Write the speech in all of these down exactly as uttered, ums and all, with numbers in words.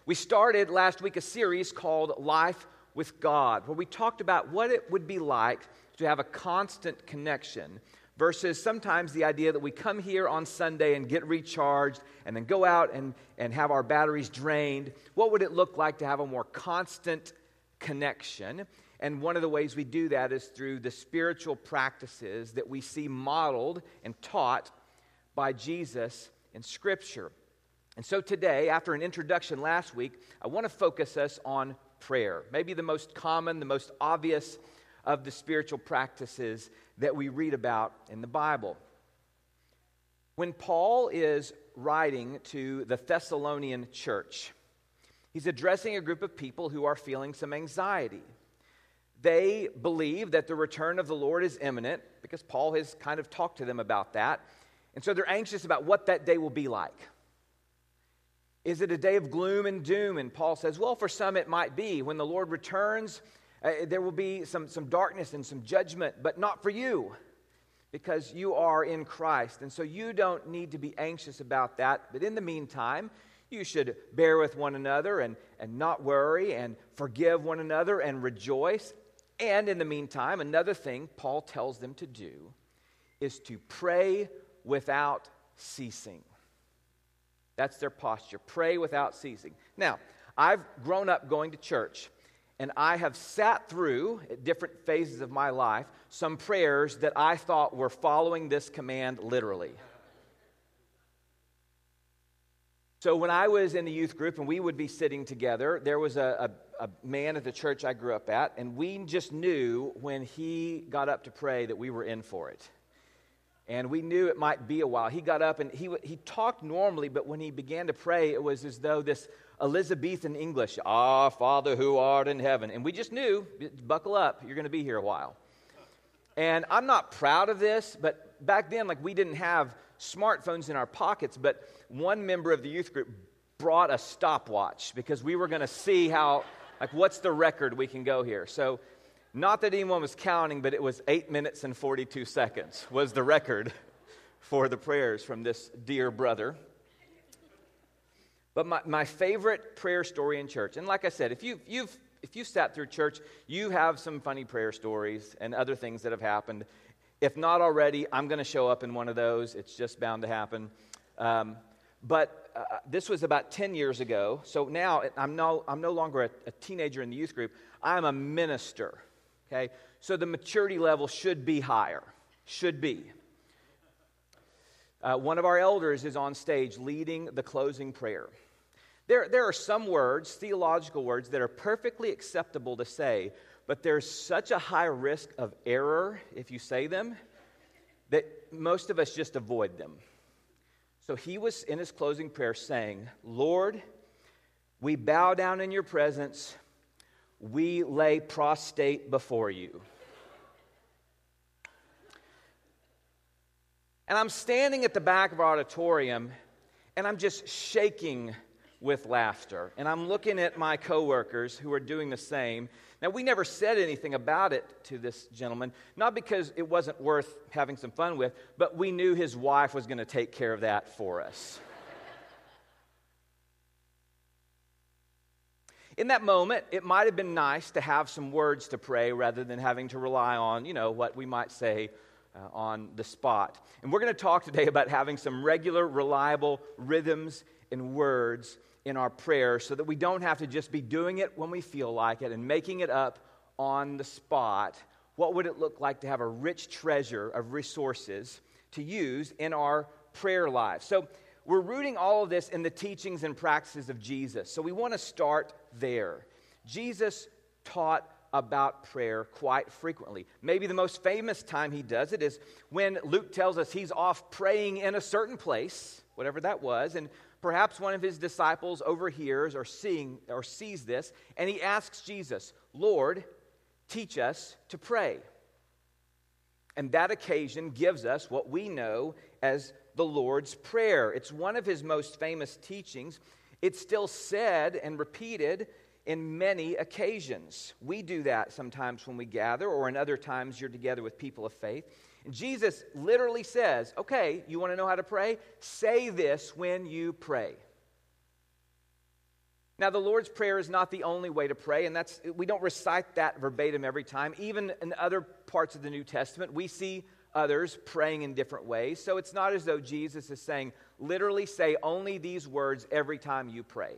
We started last week a series called Life with God, where we talked about what it would be like to have a constant connection versus sometimes the idea that we come here on Sunday and get recharged and then go out and, and have our batteries drained. What would it look like to have a more constant connection? And one of the ways we do that is through the spiritual practices that we see modeled and taught by Jesus in Scripture. And so today, after an introduction last week, I want to focus us on prayer. Maybe the most common, the most obvious of the spiritual practices that we read about in the Bible. When Paul is writing to the Thessalonian church, he's addressing a group of people who are feeling some anxiety. They believe that the return of the Lord is imminent because Paul has kind of talked to them about that. And so they're anxious about what that day will be like. Is it a day of gloom and doom? And Paul says, well, for some it might be. When the Lord returns, uh, there will be some, some darkness and some judgment, but not for you, because you are in Christ. And so you don't need to be anxious about that. But in the meantime, you should bear with one another and, and not worry and forgive one another and rejoice. And in the meantime, another thing Paul tells them to do is to pray without ceasing. That's their posture. Pray without ceasing. Now, I've grown up going to church, and I have sat through, at different phases of my life, some prayers that I thought were following this command literally. So when I was in the youth group and we would be sitting together, there was a, a, a man at the church I grew up at, and we just knew when he got up to pray that we were in for it. And we knew it might be a while. He got up and he he talked normally, but when he began to pray, it was as though this Elizabethan English, "Ah, Father who art in heaven." And we just knew, buckle up, you're going to be here a while. And I'm not proud of this, but back then, like, we didn't have smartphones in our pockets, but one member of the youth group brought a stopwatch because we were going to see how, like, what's the record we can go here. So not that anyone was counting, but it was eight minutes and forty-two seconds was the record for the prayers from this dear brother. But my, my favorite prayer story in church, and like I said, if you, you've if you've sat through church, you have some funny prayer stories and other things that have happened. If not already, I'm going to show up in one of those. It's just bound to happen. Um, but uh, this was about ten years ago. So now I'm no, I'm no longer a, a teenager in the youth group. I'm a minister. Okay, so the maturity level should be higher, should be. Uh, one of our elders is on stage leading the closing prayer. There, there are some words, theological words, that are perfectly acceptable to say, but there's such a high risk of error if you say them that most of us just avoid them. So he was in his closing prayer saying, "Lord, we bow down in your presence. We lay prostrate before you." And I'm standing at the back of our auditorium, and I'm just shaking with laughter. And I'm looking at my coworkers who are doing the same. Now, we never said anything about it to this gentleman, not because it wasn't worth having some fun with, but we knew his wife was going to take care of that for us. In that moment, it might have been nice to have some words to pray rather than having to rely on, you know, what we might say uh, on the spot. And we're going to talk today about having some regular, reliable rhythms and words in our prayers so that we don't have to just be doing it when we feel like it and making it up on the spot. What would it look like to have a rich treasure of resources to use in our prayer life? So we're rooting all of this in the teachings and practices of Jesus. So we want to start there. Jesus taught about prayer quite frequently. Maybe the most famous time he does it is when Luke tells us he's off praying in a certain place, whatever that was, and perhaps one of his disciples overhears or seeing or sees this, and he asks Jesus, "Lord, teach us to pray." And that occasion gives us what we know as the Lord's Prayer. It's one of his most famous teachings. It's still said and repeated in many occasions. We do that sometimes when we gather, or in other times you're together with people of faith. And Jesus literally says, okay, you want to know how to pray? Say this when you pray. Now, the Lord's Prayer is not the only way to pray, and that's we don't recite that verbatim every time. Even in other parts of the New Testament, we see others praying in different ways. So it's not as though Jesus is saying, literally say only these words every time you pray.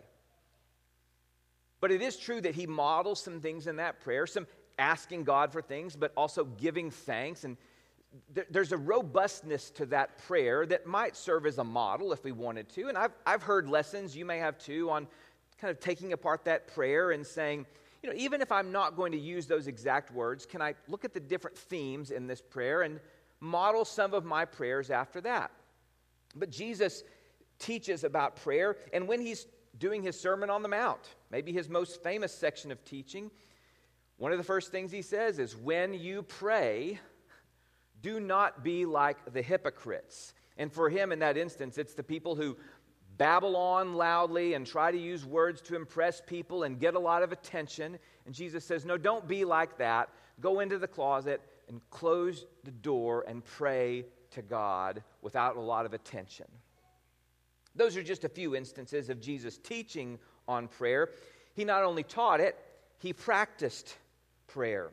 But it is true that he models some things in that prayer, some asking God for things, but also giving thanks. And th- there's a robustness to that prayer that might serve as a model if we wanted to. And I've, I've heard lessons, you may have too, on kind of taking apart that prayer and saying, you know, even if I'm not going to use those exact words, can I look at the different themes in this prayer and model some of my prayers after that? But Jesus teaches about prayer, and when he's doing his Sermon on the Mount, maybe his most famous section of teaching, one of the first things he says is, when you pray, do not be like the hypocrites. And for him in that instance, it's the people who babble on loudly and try to use words to impress people and get a lot of attention. And Jesus says, no, don't be like that. Go into the closet and close the door and pray to God without a lot of attention. Those are just a few instances of Jesus teaching on prayer. He not only taught it, he practiced prayer.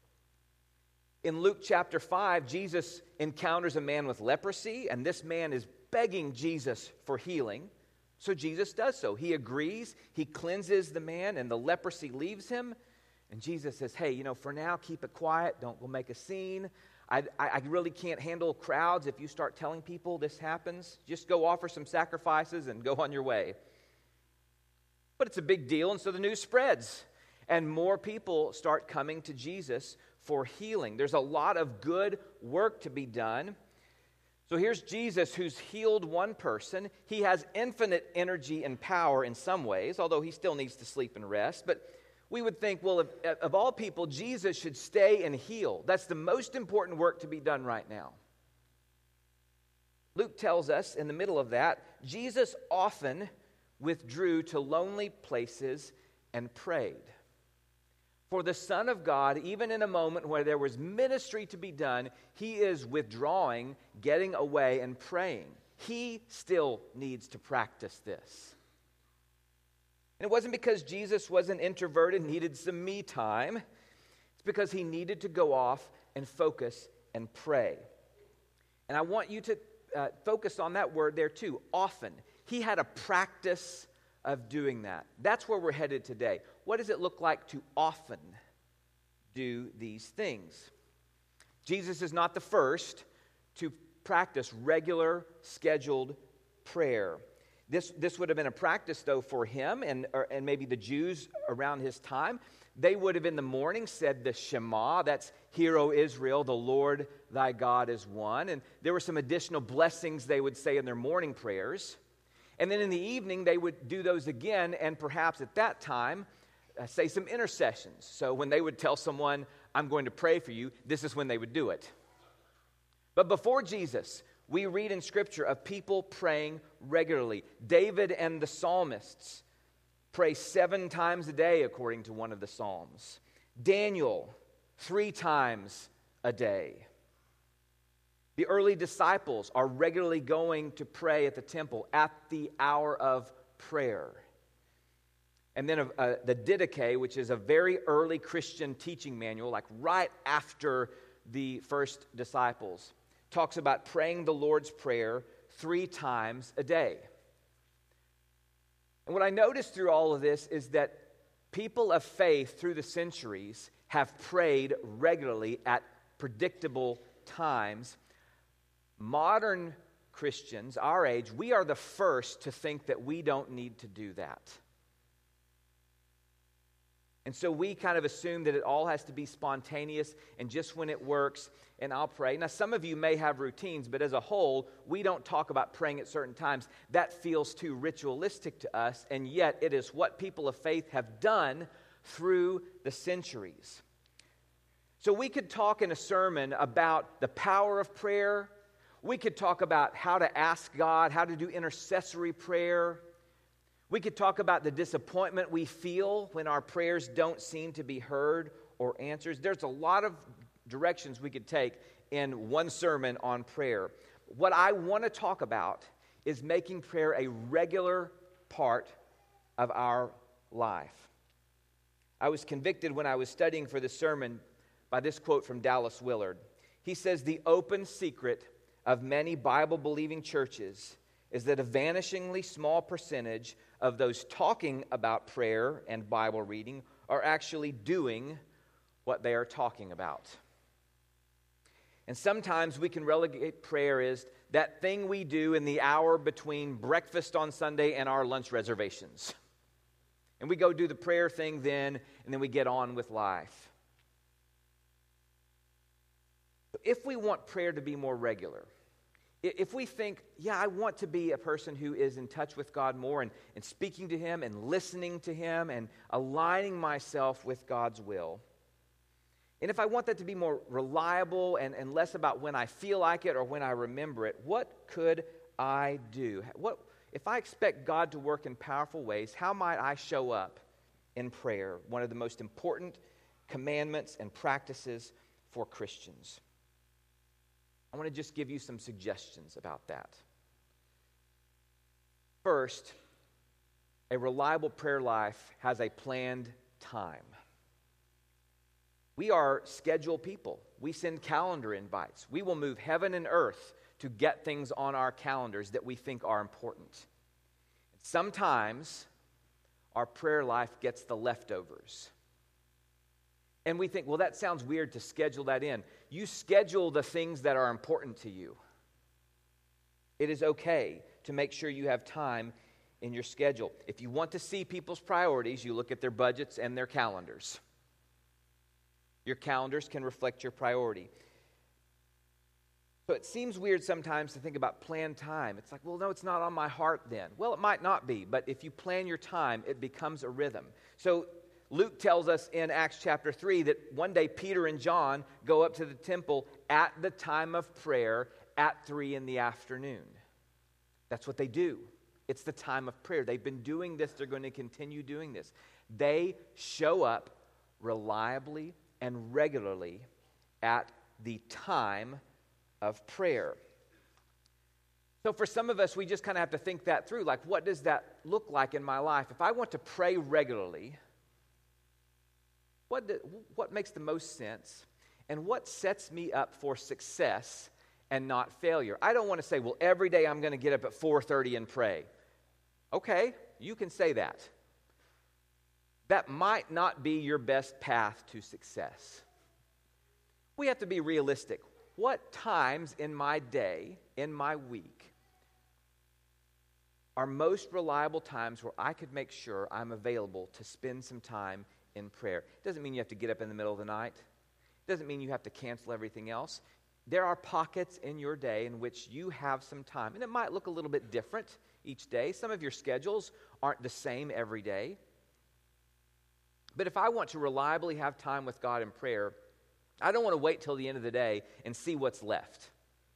In Luke chapter five, Jesus encounters a man with leprosy, and this man is begging Jesus for healing. So Jesus does so. He agrees, he cleanses the man, and the leprosy leaves him. And Jesus says, hey, you know, for now, keep it quiet. Don't go make a scene. I, I, I really can't handle crowds if you start telling people this happens. Just go offer some sacrifices and go on your way. But it's a big deal, and so the news spreads. And more people start coming to Jesus for healing. There's a lot of good work to be done. So here's Jesus who's healed one person. He has infinite energy and power in some ways, although he still needs to sleep and rest. But we would think, well, of, of all people, Jesus should stay and heal. That's the most important work to be done right now. Luke tells us in the middle of that, Jesus often withdrew to lonely places and prayed. For the Son of God, even in a moment where there was ministry to be done, he is withdrawing, getting away, and praying. He still needs to practice this. And it wasn't because Jesus was an introverted and needed some me time. It's because he needed to go off and focus and pray. And I want you to uh, focus on that word there too, often. He had a practice of doing that. That's where we're headed today. What does it look like to often do these things? Jesus is not the first to practice regular, scheduled prayer. This, this would have been a practice, though, for him and, or, and maybe the Jews around his time. They would have in the morning said the Shema, that's Hear, O Israel, the Lord thy God is one. And there were some additional blessings they would say in their morning prayers. And then in the evening, they would do those again, and perhaps at that time, uh, say some intercessions. So when they would tell someone, I'm going to pray for you, this is when they would do it. But before Jesus, we read in Scripture of people praying regularly. David and the psalmists pray seven times a day, according to one of the Psalms. Daniel, three times a day. The early disciples are regularly going to pray at the temple at the hour of prayer. And then uh, the Didache, which is a very early Christian teaching manual, like right after the first disciples, talks about praying the Lord's Prayer three times a day. And what I noticed through all of this is that people of faith through the centuries have prayed regularly at predictable times. Modern Christians, our age, we are the first to think that we don't need to do that. And so we kind of assume that it all has to be spontaneous and just when it works, and I'll pray. Now, some of you may have routines, but as a whole, we don't talk about praying at certain times. That feels too ritualistic to us, and yet it is what people of faith have done through the centuries. So we could talk in a sermon about the power of prayer. We could talk about how to ask God, how to do intercessory prayer. We could talk about the disappointment we feel when our prayers don't seem to be heard or answered. There's a lot of directions we could take in one sermon on prayer. What I want to talk about is making prayer a regular part of our life. I was convicted when I was studying for this sermon by this quote from Dallas Willard. He says, "The open secret of many Bible-believing churches is that a vanishingly small percentage of those talking about prayer and Bible reading are actually doing what they are talking about." And sometimes we can relegate prayer as that thing we do in the hour between breakfast on Sunday and our lunch reservations. And we go do the prayer thing then, and then we get on with life. If we want prayer to be more regular, if we think, yeah, I want to be a person who is in touch with God more and, and speaking to Him and listening to Him and aligning myself with God's will, and if I want that to be more reliable and, and less about when I feel like it or when I remember it, what could I do? What if I expect God to work in powerful ways, how might I show up in prayer? One of the most important commandments and practices for Christians. I want to just give you some suggestions about that. First, a reliable prayer life has a planned time. We are scheduled people. We send calendar invites. We will move heaven and earth to get things on our calendars that we think are important. Sometimes our prayer life gets the leftovers. And we think, well, that sounds weird to schedule that in. You schedule the things that are important to you. It is okay to make sure you have time in your schedule. If you want to see people's priorities, you look at their budgets and their calendars. Your calendars can reflect your priority. So it seems weird sometimes to think about planned time. It's like, well, no, it's not on my heart then. Well, it might not be, but if you plan your time, it becomes a rhythm. So Luke tells us in Acts chapter three that one day Peter and John go up to the temple at the time of prayer at three in the afternoon. That's what they do. It's the time of prayer. They've been doing this. They're going to continue doing this. They show up reliably and regularly at the time of prayer. So for some of us, we just kind of have to think that through. Like, what does that look like in my life? If I want to pray regularly, what, do, what makes the most sense? And what sets me up for success and not failure? I don't want to say, well, every day I'm going to get up at four thirty and pray. Okay, you can say that. That might not be your best path to success. We have to be realistic. What times in my day, in my week, are most reliable times where I could make sure I'm available to spend some time in prayer? It doesn't mean you have to get up in the middle of the night. It doesn't mean you have to cancel everything else. There are pockets in your day in which you have some time. And it might look a little bit different each day. Some of your schedules aren't the same every day. But if I want to reliably have time with God in prayer, I don't want to wait till the end of the day and see what's left.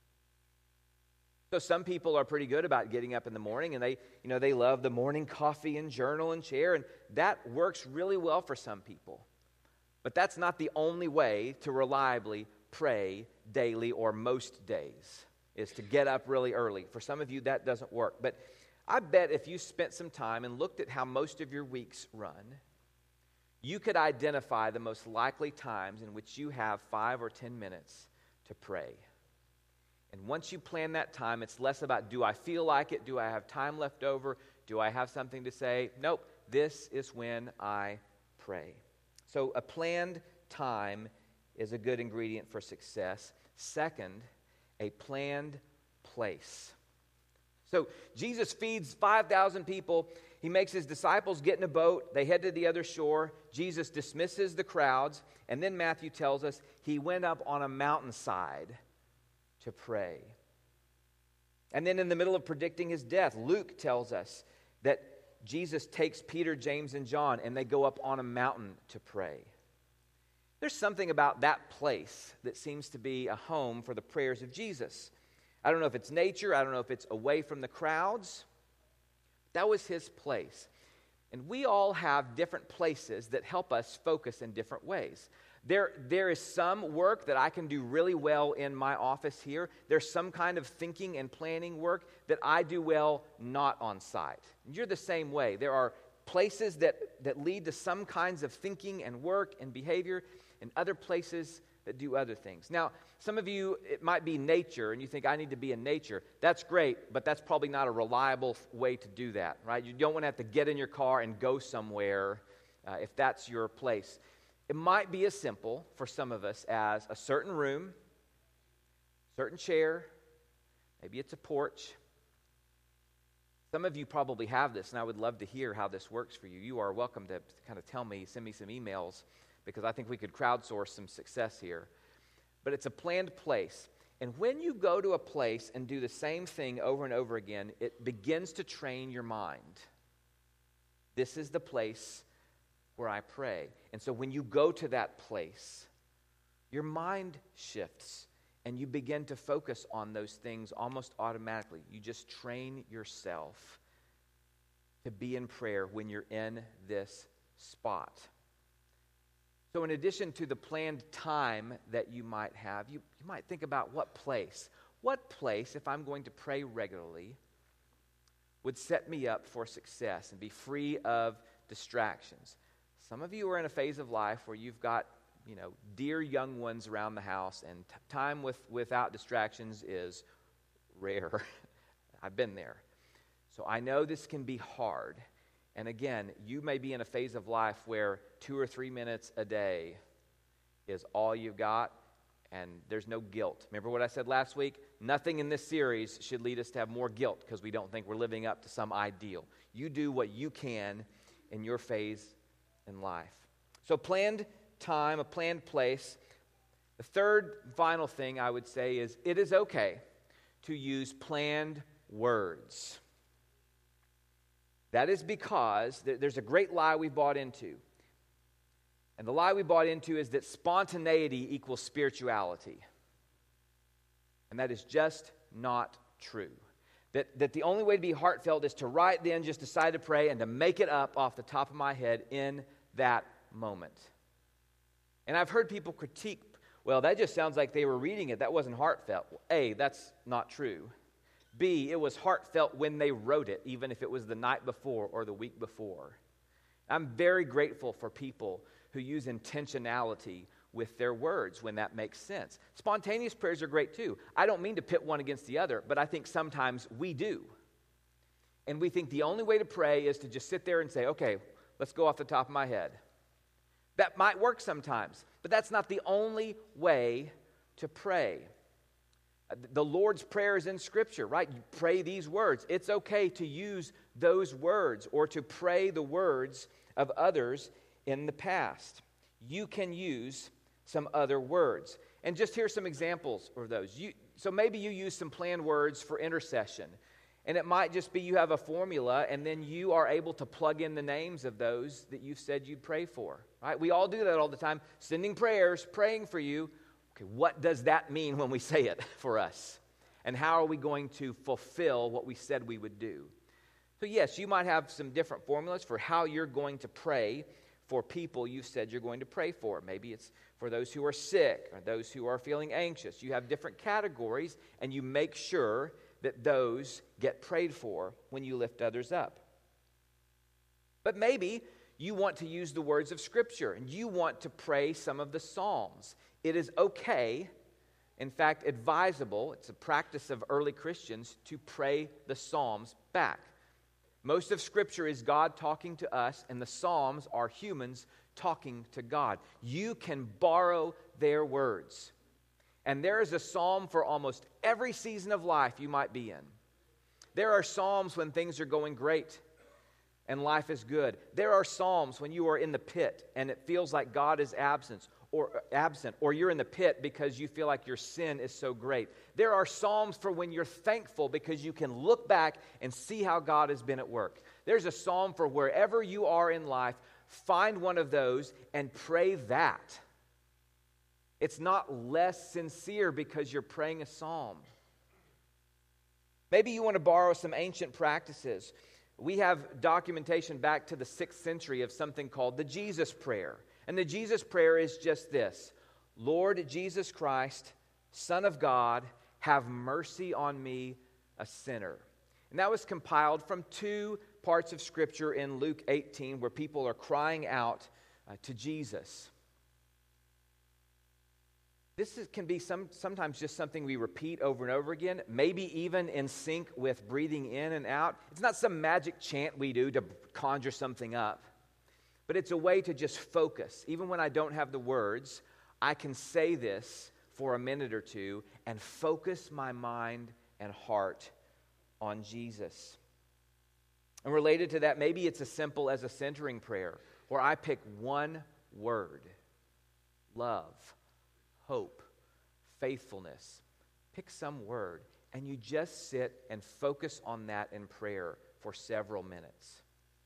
So some people are pretty good about getting up in the morning, and they, you know, they love the morning coffee and journal and chair, and that works really well for some people. But that's not the only way to reliably pray daily or most days, is to get up really early. For some of you, that doesn't work. But I bet if you spent some time and looked at how most of your weeks run, you could identify the most likely times in which you have five or ten minutes to pray. And once you plan that time, it's less about, do I feel like it? Do I have time left over? Do I have something to say? Nope, this is when I pray. So a planned time is a good ingredient for success. Second, a planned place. So Jesus feeds five thousand people. He makes his disciples get in a boat. They head to the other shore. Jesus dismisses the crowds. And then Matthew tells us he went up on a mountainside to pray. And then in the middle of predicting his death, Luke tells us that Jesus takes Peter, James, and John, and they go up on a mountain to pray. There's something about that place that seems to be a home for the prayers of Jesus. I don't know if it's nature. I don't know if it's away from the crowds. That was his place. And we all have different places that help us focus in different ways. There, there is some work that I can do really well in my office here. There's some kind of thinking and planning work that I do well not on site. And you're the same way. There are places that, that lead to some kinds of thinking and work and behavior, and other places that do other things. Now, some of you, it might be nature, and you think, I need to be in nature. That's great, but that's probably not a reliable way to do that, right? You don't want to have to get in your car and go somewhere uh, if that's your place. It might be as simple for some of us as a certain room, certain chair, maybe it's a porch. Some of you probably have this, and I would love to hear how this works for you. You are welcome to kind of tell me, send me some emails, because I think we could crowdsource some success here. But it's a planned place. And when you go to a place and do the same thing over and over again, it begins to train your mind. This is the place where I pray. And so when you go to that place, your mind shifts, and you begin to focus on those things almost automatically. You just train yourself to be in prayer when you're in this spot. So in addition to the planned time that you might have, you, you might think about what place. What place, if I'm going to pray regularly, would set me up for success and be free of distractions? Some of you are in a phase of life where you've got, you know, dear young ones around the house, and t- time with, without distractions is rare. I've been there. So I know this can be hard. And again, you may be in a phase of life where two or three minutes a day is all you've got, and there's no guilt. Remember what I said last week? Nothing in this series should lead us to have more guilt because we don't think we're living up to some ideal. You do what you can in your phase in life. So planned time, a planned place. The third final thing I would say is it is okay to use planned words. That is because there's a great lie we bought into. And the lie we bought into is that spontaneity equals spirituality. And that is just not true. That, that the only way to be heartfelt is to right then just decide to pray and to make it up off the top of my head in that moment. And I've heard people critique, well, that just sounds like they were reading it. That wasn't heartfelt. A, that's not true. B, it was heartfelt when they wrote it, even if it was the night before or the week before. I'm very grateful for people who use intentionality with their words when that makes sense. Spontaneous prayers are great too. I don't mean to pit one against the other, but I think sometimes we do. And we think the only way to pray is to just sit there and say, okay, let's go off the top of my head. That might work sometimes, but that's not the only way to pray. The Lord's Prayer is in Scripture, right? You pray these words. It's okay to use those words or to pray the words of others in the past. You can use some other words. And just here's some examples of those. You, so maybe you use some planned words for intercession. And it might just be you have a formula, and then you are able to plug in the names of those that you've said you'd pray for, right? We all do that all the time, sending prayers, praying for you. Okay, what does that mean when we say it for us? And how are we going to fulfill what we said we would do? So yes, you might have some different formulas for how you're going to pray for people you said you're going to pray for. Maybe it's for those who are sick or those who are feeling anxious. You have different categories, and you make sure that those get prayed for when you lift others up. But maybe you want to use the words of Scripture, and you want to pray some of the Psalms. It is okay, in fact, advisable, it's a practice of early Christians to pray the Psalms back. Most of Scripture is God talking to us, and the Psalms are humans talking to God. You can borrow their words. And there is a psalm for almost every season of life you might be in. There are psalms when things are going great and life is good. There are psalms when you are in the pit and it feels like God is absent. Or absent, or you're in the pit because you feel like your sin is so great. There are psalms for when you're thankful because you can look back and see how God has been at work. There's a psalm for wherever you are in life. Find one of those and pray that. It's not less sincere because you're praying a psalm. Maybe you want to borrow some ancient practices. We have documentation back to the sixth century of something called the Jesus Prayer. And the Jesus Prayer is just this: Lord Jesus Christ, Son of God, have mercy on me, a sinner. And that was compiled from two parts of Scripture in Luke eighteen where people are crying out uh, to Jesus. This is, can be some, sometimes just something we repeat over and over again, maybe even in sync with breathing in and out. It's not some magic chant we do to conjure something up, but it's a way to just focus. Even when I don't have the words, I can say this for a minute or two and focus my mind and heart on Jesus. And related to that, maybe it's as simple as a centering prayer where I pick one word: love, hope, faithfulness. Pick some word, and you just sit and focus on that in prayer for several minutes.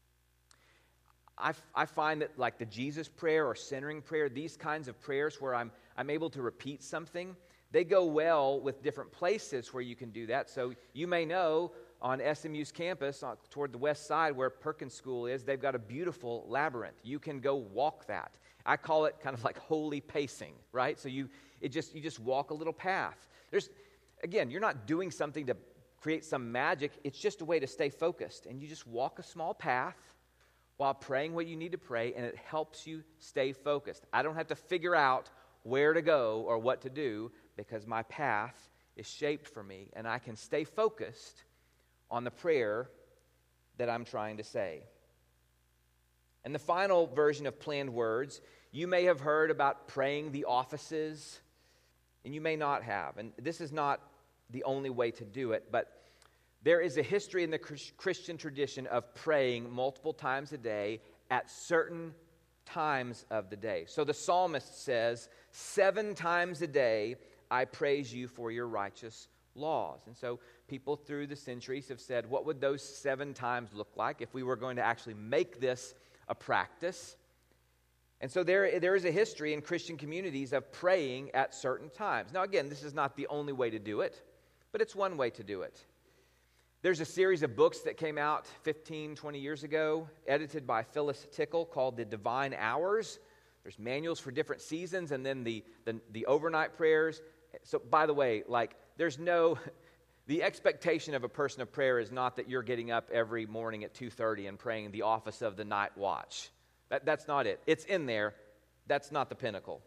I, I find that like the Jesus prayer or centering prayer, these kinds of prayers where I'm, I'm able to repeat something, they go well with different places where you can do that. So you may know on S M U's campus on, toward the west side where Perkins School is, they've got a beautiful labyrinth. You can go walk that. I call it kind of like holy pacing, right? So you it just you just walk a little path. There's again, you're not doing something to create some magic. It's just a way to stay focused, and you just walk a small path while praying what you need to pray, and it helps you stay focused. I don't have to figure out where to go or what to do because my path is shaped for me, and I can stay focused on the prayer that I'm trying to say. And the final version of planned words, you may have heard about praying the offices, and you may not have. And this is not the only way to do it, but there is a history in the Christian tradition of praying multiple times a day at certain times of the day. So the psalmist says, seven times a day I praise you for your righteous laws. And so people through the centuries have said, what would those seven times look like if we were going to actually make this a practice? And so there, there is a history in Christian communities of praying at certain times. Now again, this is not the only way to do it, but it's one way to do it. There's a series of books that came out fifteen, twenty years ago, edited by Phyllis Tickle, called The Divine Hours. There's manuals for different seasons, and then the, the, the overnight prayers. So, by the way, like, there's no, the expectation of a person of prayer is not that you're getting up every morning at two thirty and praying the office of the night watch. That, that's not it. It's in there. That's not the pinnacle.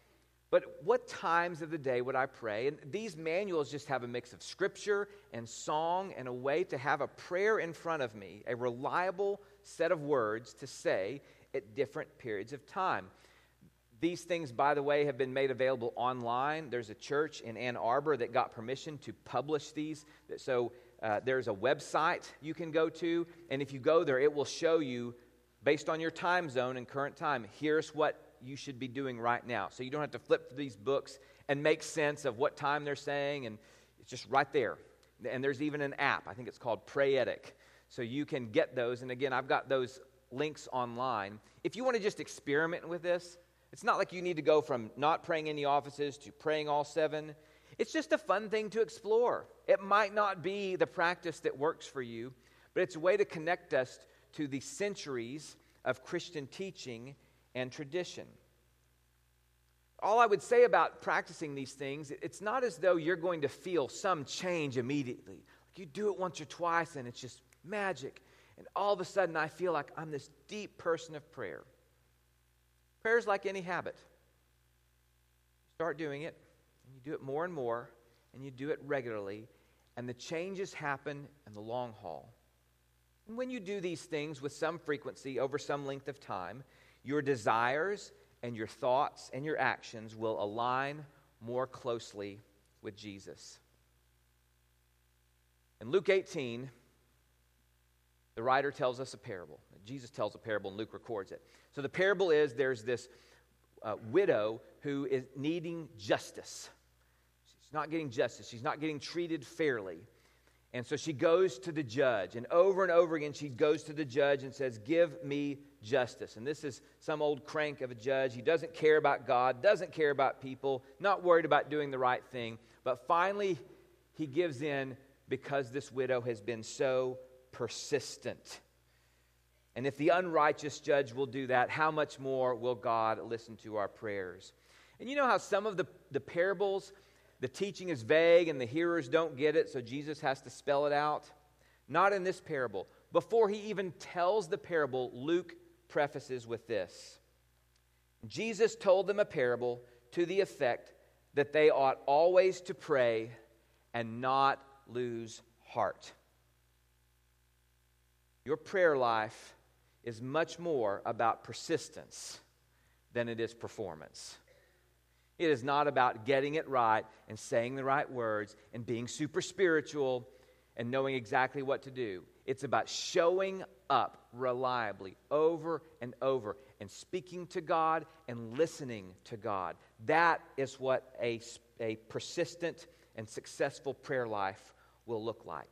But what times of the day would I pray? And these manuals just have a mix of scripture and song and a way to have a prayer in front of me, a reliable set of words to say at different periods of time. These things, by the way, have been made available online. There's a church in Ann Arbor that got permission to publish these. So uh, there's a website you can go to, and if you go there, it will show you, based on your time zone and current time, here's what you should be doing right now. So you don't have to flip through these books and make sense of what time they're saying, and it's just right there. And there's even an app. I think it's called Prayetic. So you can get those, and again, I've got those links online. If you want to just experiment with this, it's not like you need to go from not praying in the offices to praying all seven. It's just a fun thing to explore. It might not be the practice that works for you, but it's a way to connect us to the centuries of Christian teaching and tradition. All I would say about practicing these things, it's not as though you're going to feel some change immediately. Like you do it once or twice and it's just magic. And all of a sudden I feel like I'm this deep person of prayer. Prayer is like any habit. You start doing it, and you do it more and more, and you do it regularly, and the changes happen in the long haul. And when you do these things with some frequency over some length of time, your desires and your thoughts and your actions will align more closely with Jesus. In Luke eighteen, the writer tells us a parable. Jesus tells a parable and Luke records it. So the parable is there's this uh, widow who is needing justice. She's not getting justice. She's not getting treated fairly. And so she goes to the judge. And over and over again, she goes to the judge and says, give me justice. And this is some old crank of a judge. He doesn't care about God, doesn't care about people, not worried about doing the right thing. But finally, he gives in because this widow has been so persistent. And if the unrighteous judge will do that, how much more will God listen to our prayers? And you know how some of the, the parables, the teaching is vague and the hearers don't get it, so Jesus has to spell it out? Not in this parable. Before he even tells the parable, Luke prefaces with this. Jesus told them a parable to the effect that they ought always to pray and not lose heart. Your prayer life is much more about persistence than it is performance. It is not about getting it right and saying the right words and being super spiritual and knowing exactly what to do. It's about showing up reliably over and over and speaking to God and listening to God. That is what a, a persistent and successful prayer life will look like.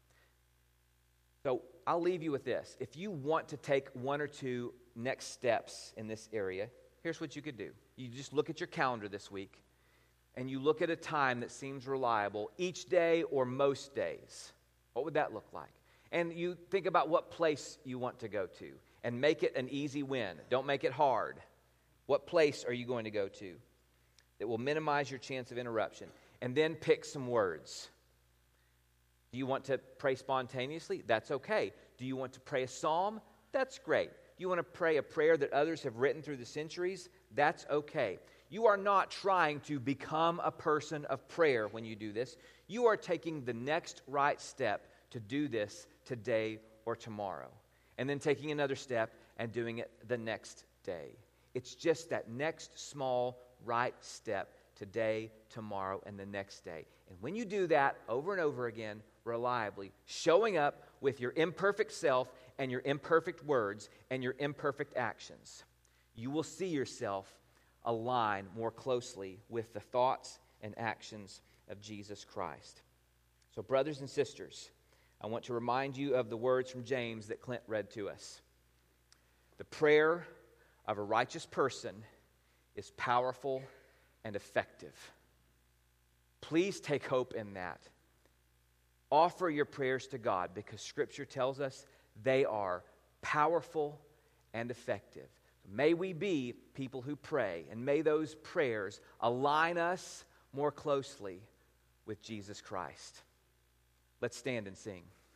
So I'll leave you with this. If you want to take one or two next steps in this area, here's what you could do. You just look at your calendar this week and you look at a time that seems reliable each day or most days. What would that look like? And you think about what place you want to go to and make it an easy win. Don't make it hard. What place are you going to go to that will minimize your chance of interruption? And then pick some words. Do you want to pray spontaneously? That's okay. Do you want to pray a psalm? That's great. Do you want to pray a prayer that others have written through the centuries? That's okay. You are not trying to become a person of prayer when you do this. You are taking the next right step to do this today or tomorrow. And then taking another step and doing it the next day. It's just that next small right step today, tomorrow, and the next day. And when you do that over and over again, reliably, showing up with your imperfect self and your imperfect words and your imperfect actions, you will see yourself align more closely with the thoughts and actions of Jesus Christ. So, brothers and sisters, I want to remind you of the words from James that Clint read to us. The prayer of a righteous person is powerful and effective. Please take hope in that. Offer your prayers to God because Scripture tells us they are powerful and effective. May we be people who pray, and may those prayers align us more closely with Jesus Christ. Let's stand and sing.